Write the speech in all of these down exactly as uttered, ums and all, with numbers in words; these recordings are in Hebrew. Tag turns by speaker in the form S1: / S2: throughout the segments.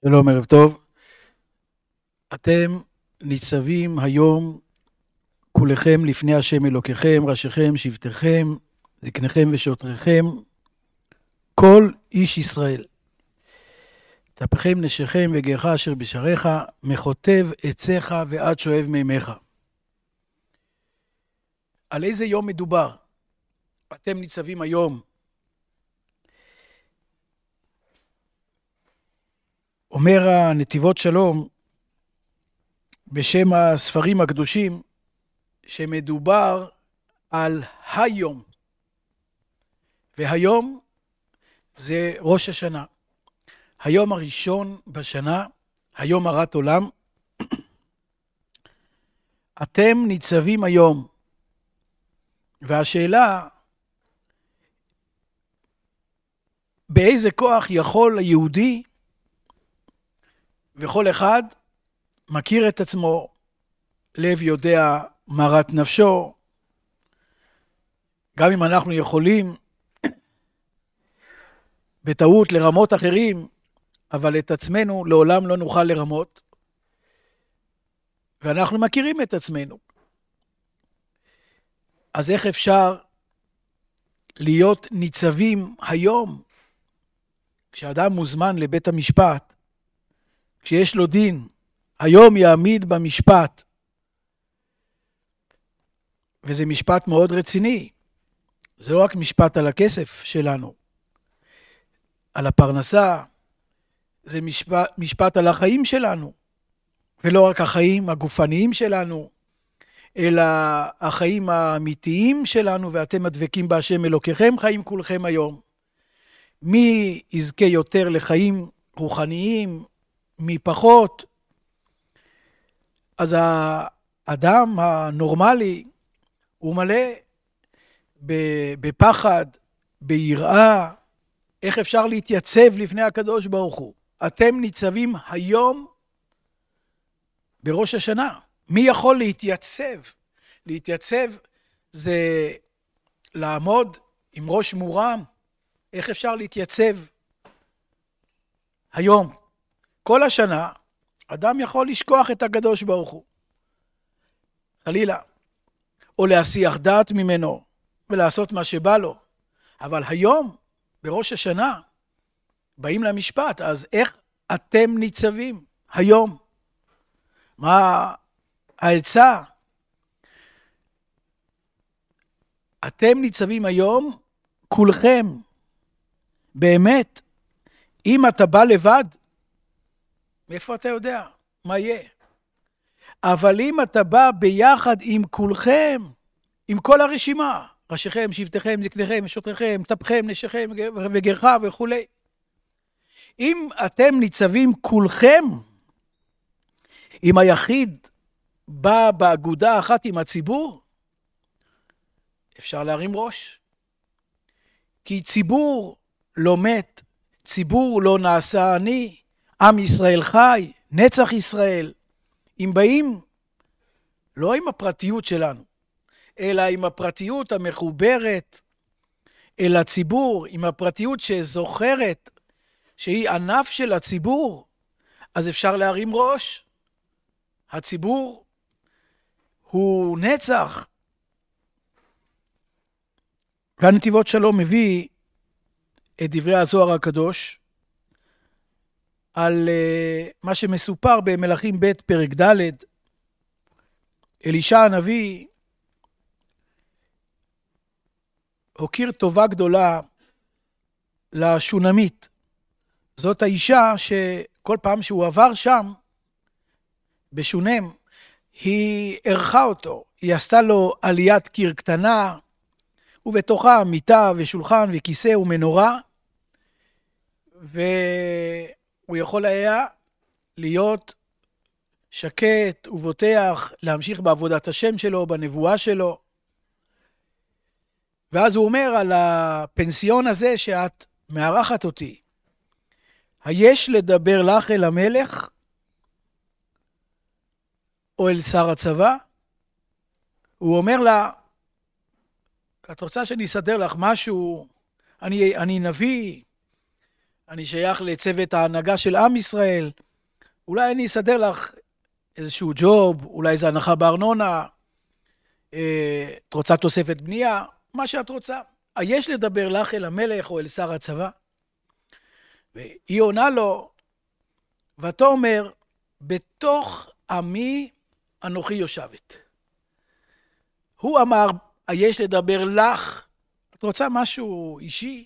S1: שלום, ערב טוב. אתם ניצבים היום כולכם לפני השם אלוקיכם, ראשיכם, שבטיכם, זקניכם ושוטריכם, כל איש ישראל. טפכם, נשיכם וגרך אשר בשעריך, מחוטב עציך ועד שואב מימיך. על איזה יום מדובר? אתם ניצבים היום. אומר הנתיבות שלום בשם הספרים הקדושים שמדובר על היום, והיום זה ראש השנה, היום הראשון בשנה, היום הרת עולם. אתם ניצבים היום, והשאלה באיזה כוח יכול היהודי, וכל אחד מכיר את עצמו, לב יודע מרת נפשו, גם אם אנחנו יכולים בטעות לרמות אחרים, אבל את עצמנו לעולם לא נוכל לרמות, ואנחנו מכירים את עצמנו. אז איך אפשר להיות ניצבים היום, כשאדם מוזמן לבית המשפט, כשיש לו דין, היום יעמיד במשפט, וזה משפט מאוד רציני, זה לא רק משפט על הכסף שלנו, על הפרנסה, זה משפט, משפט על החיים שלנו, ולא רק החיים הגופניים שלנו, אלא החיים האמיתיים שלנו, ואתם הדבקים בהשם אלוקיכם, חיים כולכם היום. מי יזכה יותר לחיים רוחניים, מי פחות? אז האדם הנורמלי הוא מלא בפחד, ביראה. איך אפשר להתייצב לפני הקדוש ברוך הוא? אתם ניצבים היום בראש השנה. מי יכול להתייצב? להתייצב זה לעמוד עם ראש מורם. איך אפשר להתייצב היום? כל השנה אדם יכול לשכוח את הקדוש ברוך הוא, חלילה, או להסיח דעת ממנו ולעשות מה שבא לו. אבל היום, בראש השנה, באים למשפט. אז איך אתם ניצבים היום? מה העצה? אתם ניצבים היום כולכם. באמת, אם אתה בא לבד, מאיפה אתה יודע מה יהיה? אבל אם אתה בא ביחד עם כולכם, עם כל הרשימה, ראשיכם, שבטיכם, זקניכם, שוטריכם, טפכם, נשיכם וגרך וכו', אם אתם ניצבים כולכם, אם היחיד בא באגודה אחת עם הציבור, אפשר להרים ראש. כי ציבור לא מת, ציבור לא נעשה עני, עם ישראל חי, נצח ישראל. אם באים, לא עם הפרטיות שלנו, אלא עם הפרטיות המחוברת אל הציבור, עם הפרטיות שזוכרת שהיא ענף של הציבור, אז אפשר להרים ראש. הציבור הוא נצח. והנתיבות שלום מביא את דברי הזוהר הקדוש על uh, מה שמסופר במלכים ב' פרק ד'. אלישע הנביא הוקיר טובה גדולה לשונמית. זאת האישה שכל פעם שהוא עבר שם בשונם, היא ערכה אותו, היא עשתה לו עליית קיר קטנה, ובתוכה מיטה ושולחן וכיסא ומנורה, והוא יכול היה להיות שקט ובוטח, להמשיך בעבודת השם שלו, בנבואה שלו. ואז הוא אומר על הפנסיון הזה שאת מארחת אותי, היש לדבר לך אל המלך או אל שר הצבא? הוא אומר לה, את רוצה שאני אסדר לך משהו? אני, אני נביא, אני שייך לצוות ההנהגה של עם ישראל, אולי אני אסדר לך איזשהו ג'וב, אולי זה הנחה בארנונה, את רוצה תוספת בנייה, מה שאת רוצה. יש לדבר לך אל המלך או אל שר הצבא? והיא עונה לו, ואתה אומר, בתוך עמי אנוכי יושבת. הוא אמר, יש לדבר לך, את רוצה משהו אישי?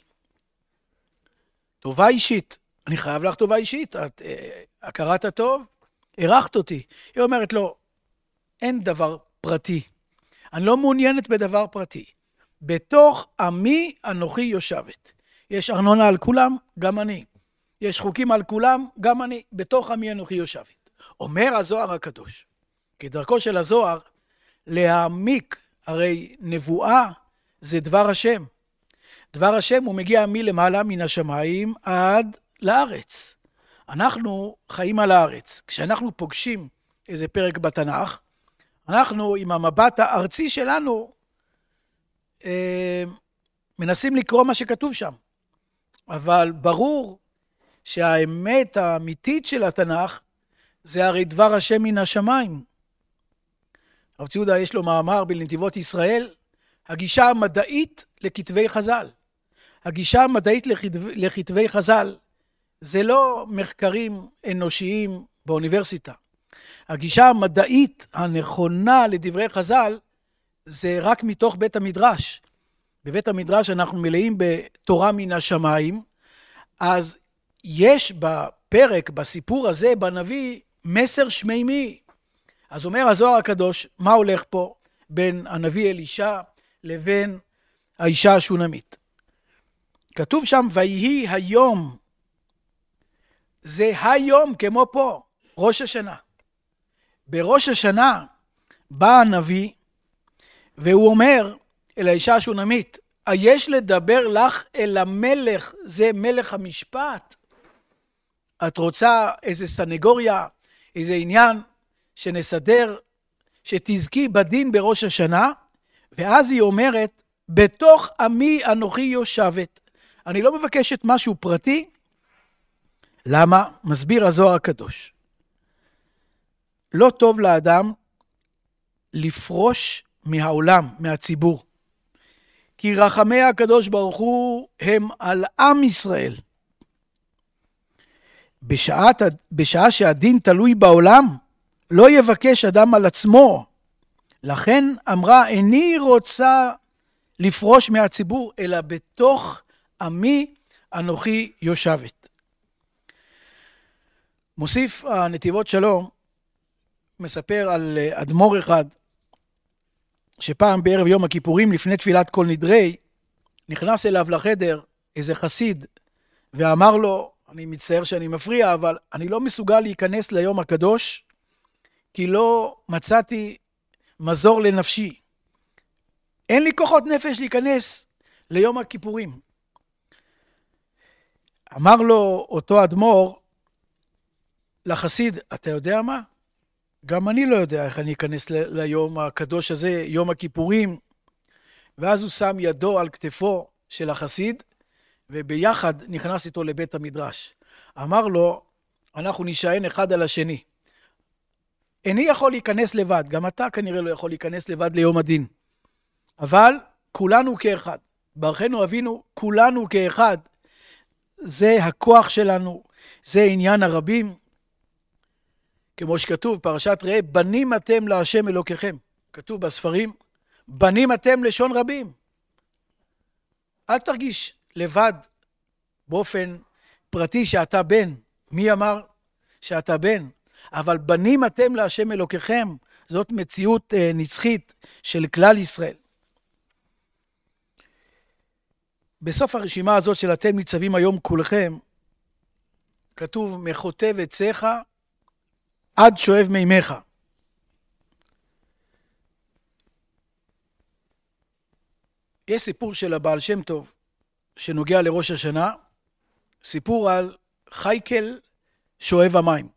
S1: טובה אישית, אני חייב לך טובה אישית, את הכרת הטוב, ערכת אותי. היא אומרת לו, אין דבר פרטי, אני לא מעוניינת בדבר פרטי. בתוך עמי אנוכי יושבת. יש ארנונה על כולם, גם אני. יש חוקים על כולם, גם אני. בתוך עמי אנוכי יושבת. אומר הזוהר הקדוש, כדרכו של הזוהר, להעמיק, הרי נבואה זה דבר השם. דבר השם הוא מגיע מלמעלה מן השמיים עד לארץ. אנחנו חיים על הארץ. כשאנחנו פוגשים איזה פרק בתנ"ך, אנחנו עם המבט הארצי שלנו אה, מנסים לקרוא מה שכתוב שם. אבל ברור שהאמת האמיתית של התנ"ך זה הרי דבר השם מן השמיים. הרב ציודה יש לו מאמר בנתיבות ישראל, הגישה המדעית לכתבי חז"ל. הגישה המדעית לכתבי חז"ל זה לא מחקרים אנושיים באוניברסיטה. הגישה המדעית הנכונה לדברי חז"ל זה רק מתוך בית המדרש. בבית המדרש אנחנו מלאים בתורה מן השמיים, אז יש בפרק, בסיפור הזה, בנביא, מסר שמימי. אז אומר הזוהר הקדוש, מה הולך פה בין הנביא אלישע לבין האישה השונמית? כתוב שם, ויהי היום, זה היום כמו פה, ראש השנה. בראש השנה בא הנביא, והוא אומר אל האישה השונמית, יש לדבר לך אל המלך, זה מלך המשפט. את רוצה איזה סנגוריה, איזה עניין שנסדר, שתזכי בדין בראש השנה, ואז היא אומרת, בתוך עמי אנוכי יושבת. אני לא מבקשת משהו פרטי. למה? מסביר הזוהר הקדוש. לא טוב לאדם לפרוש מהעולם, מהציבור. כי רחמי הקדוש ברוך הוא הם על עם ישראל. בשעה, בשעה שהדין תלוי בעולם, לא יבקש אדם על עצמו. לכן אמרה, איני רוצה לפרוש מהציבור, אלא בתוך עמי אנוכי יושבת. מוסיף הנתיבות שלום, מספר על אדמו"ר אחד, שפעם בערב יום הכיפורים לפני תפילת כל נדרי, נכנס אליו לחדר איזה חסיד, ואמר לו, אני מצטער שאני מפריע, אבל אני לא מסוגל להיכנס ליום הקדוש, כי לא מצאתי מזור לנפשי. אין לי כוחות נפש להיכנס ליום הכיפורים. אמר לו אותו אדמו"ר לחסיד, אתה יודע מה? גם אני לא יודע איך אני אכנס ל- ליום הקדוש הזה, יום הכיפורים. ואז הוא שם ידו על כתפו של החסיד, וביחד נכנס איתו לבית המדרש. אמר לו, אנחנו נשען אחד על השני. איני יכול להיכנס לבד, גם אתה כנראה לא יכול להיכנס לבד ליום הדין. אבל כולנו כאחד. ברכנו אבינו, כולנו כאחד. זה הכוח שלנו, זה עניין הרבים. כמו שכתוב, פרשת ראה, בנים אתם להשם אלוקיכם. כתוב בספרים, בנים אתם לשון רבים. אל תרגיש לבד באופן פרטי שאתה בן. מי אמר שאתה בן? אבל בנים אתם להשם אלוקיכם. זאת מציאות נצחית של כלל ישראל. בסוף הרשימה הזאת של אתם ניצבים היום כולכם, כתוב מחוטב עציך עד שואב מימיך. יש סיפור של הבעל שם טוב שנוגע לראש השנה, סיפור על חייקל שואב המים.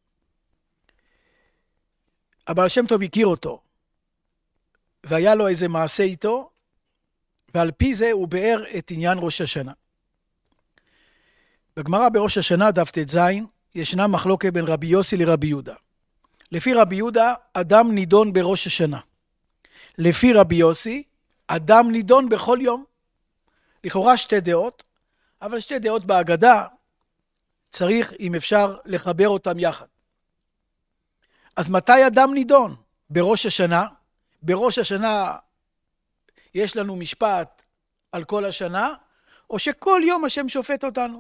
S1: הבעל שם טוב הכיר אותו, והיה לו איזה מעשה איתו, ועל פי זה הוא באר את עניין ראש השנה. בגמרא בראש השנה דף ט"ז ישנה מחלוקת בין רבי יוסי לרבי יהודה. לפי רבי יהודה אדם נידון בראש השנה. לפי רבי יוסי אדם נידון בכל יום. לכאורה שתי דעות, אבל שתי דעות בהגדה צריך אם אפשר לחבר אותם יחד. אז מתי אדם נידון? בראש השנה. בראש השנה יש לנו משפט על כל השנה, או שכל יום השם שופט אותנו.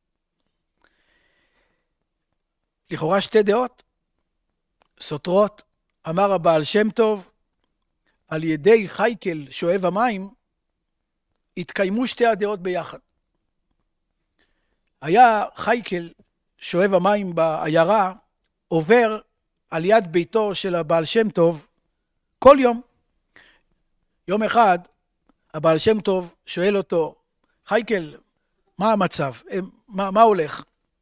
S1: לכאורה שתי דעות סותרות. אמר הבעל שם טוב, על ידי חייקל שואב המים התקיימו שתי הדעות ביחד. היה חייקל שואב המים בעיירה עובר על יד ביתו של הבעל שם טוב כל יום. יום אחד הבעל שם טוב שואל אותו, חייקל, מה המצב? מה, מה הולך?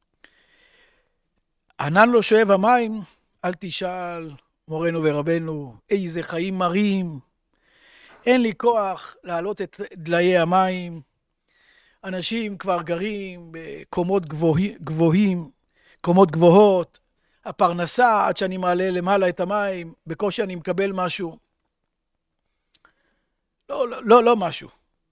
S1: ענן לו שואב המים, אל תשאל מורנו ורבנו, איזה חיים מרים, אין לי כוח להעלות את דליי המים, אנשים כבר גרים בקומות גבוהים, גבוהים, קומות גבוהות, הפרנסה עד שאני מעלה למעלה את המים, בקושי אני מקבל משהו. לא, לא, לא, לא משהו.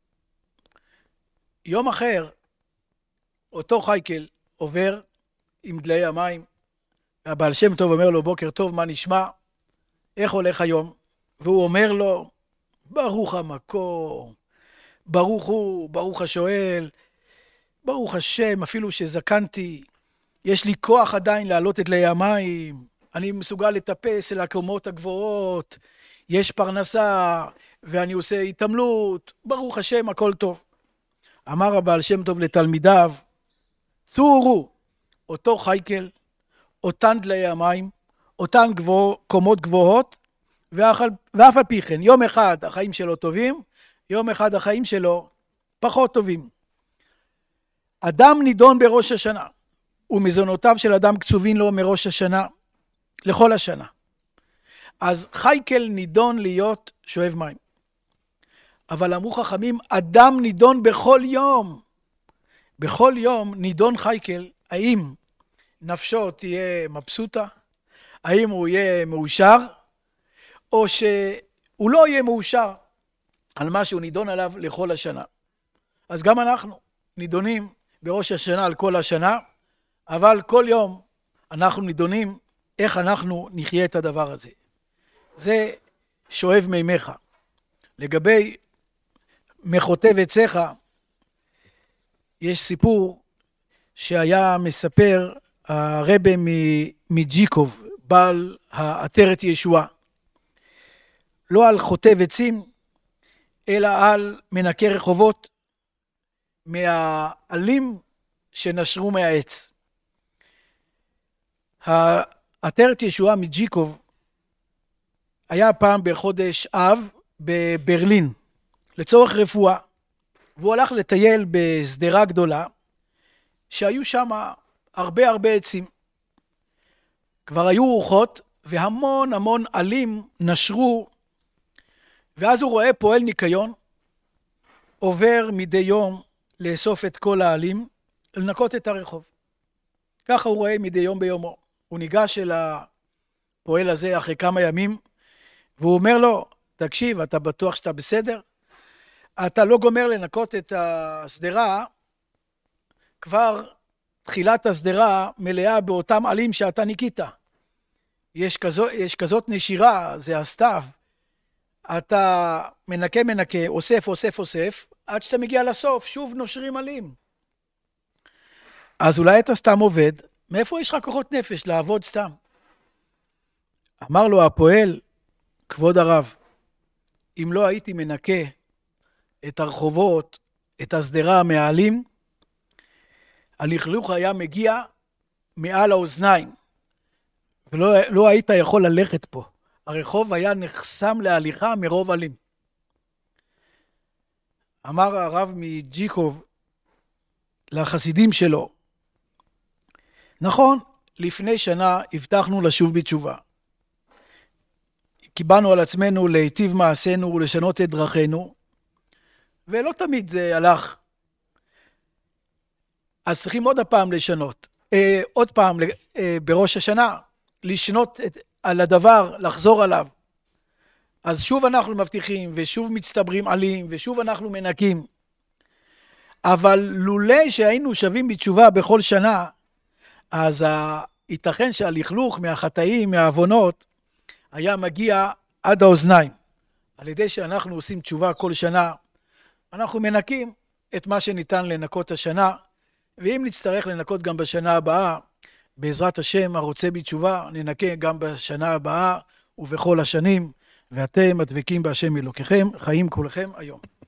S1: יום אחר, אותו חייקל עובר עם דליי המים, והבעל שם טוב אומר לו, בוקר טוב, מה נשמע? איך הולך היום? והוא אומר לו, ברוך המקור, ברוך הוא, ברוך השואל, ברוך השם, אפילו שזקנתי, יש לי כוח עדיין להעלות את דליי המים, אני מסוגל לטפס אל הקומות הגבוהות, יש פרנסה, ואני עושה התעמלות, ברוך השם, הכל טוב. אמר הבעל שם טוב לתלמידיו, צורו, אותו חייקל, אותן דליי המים, אותן גבוה, קומות גבוהות, ואף, ואף על פי כן, יום אחד החיים שלו טובים, יום אחד החיים שלו פחות טובים. אדם נידון בראש השנה, ומזונותיו של אדם קצובים לו מראש השנה, לכל השנה. אז חייקל נידון להיות שואב מים. אבל אמרו חכמים, אדם נידון בכל יום. בכל יום נידון חייקל, האם נפשו תהיה מבסוטה? האם הוא יהיה מאושר? או שהוא לא יהיה מאושר על מה שהוא נידון עליו לכל השנה. אז גם אנחנו נידונים בראש השנה על כל השנה, אבל כל יום אנחנו נידונים איך אנחנו נחיה את הדבר הזה. זה שואב מימיך. לגבי מחוטב עציך, יש סיפור שהיה מספר הרבי מג'יקוב, בעל העטרת ישועה, לא על חוטב עצים, אלא על מנקי רחובות מהעלים שנשרו מהעץ. העטרת ישועה מג'יקוב היה פעם בחודש אב בברלין לצורך רפואה, והוא הלך לטייל בסדרה גדולה שהיו שם הרבה הרבה עצים. כבר היו רוחות והמון המון עלים נשרו, ואז הוא רואה פועל ניקיון עובר מדי יום לאסוף את כל העלים, לנקות את הרחוב. ככה הוא רואה מדי יום ביומו. הוא ניגש אל הפועל הזה אחרי כמה ימים, והוא אומר לו, תקשיב, אתה בטוח שאתה בסדר? אתה לא גומר לנקות את הסדרה, כבר תחילת הסדרה מלאה באותם עלים שאתה ניקית. יש כזאת, יש כזאת נשירה, זה הסתיו. אתה מנקה מנקה, אוסף אוסף אוסף, עד שאתה מגיע לסוף, שוב נושרים עלים. אז אולי אתה סתם עובד, מאיפה יש לך כוחות נפש לעבוד סתם? אמר לו הפועל, כבוד הרב, אם לא הייתי מנקה את הרחובות, את הסדרה מהעלים, הלכלוך היה מגיע מעל האוזניים, ולא לא היית יכול ללכת פה. הרחוב היה נחסם להליכה מרוב עלים. אמר הרב מג'יקוב לחסידים שלו, נכון, לפני שנה הבטחנו לשוב בתשובה. קיבלנו על עצמנו להיטיב מעשינו ולשנות את דרכינו, ולא תמיד זה הלך. אז צריכים עוד הפעם לשנות. אה, עוד פעם, אה, בראש השנה, לשנות את, על הדבר, לחזור עליו. אז שוב אנחנו מבטיחים, ושוב מצטברים עלים, ושוב אנחנו מנקים. אבל לולא שהיינו שווים בתשובה בכל שנה, אז ייתכן שהלכלוך מהחטאים, מהעוונות, היה מגיע עד האוזניים. על ידי שאנחנו עושים תשובה כל שנה, אנחנו מנקים את מה שניתן לנקות השנה, ואם נצטרך לנקות גם בשנה הבאה, בעזרת השם הרוצה בתשובה, ננקה גם בשנה הבאה ובכל השנים, ואתם הדבקים בהשם אלוקיכם, חיים כולכם היום.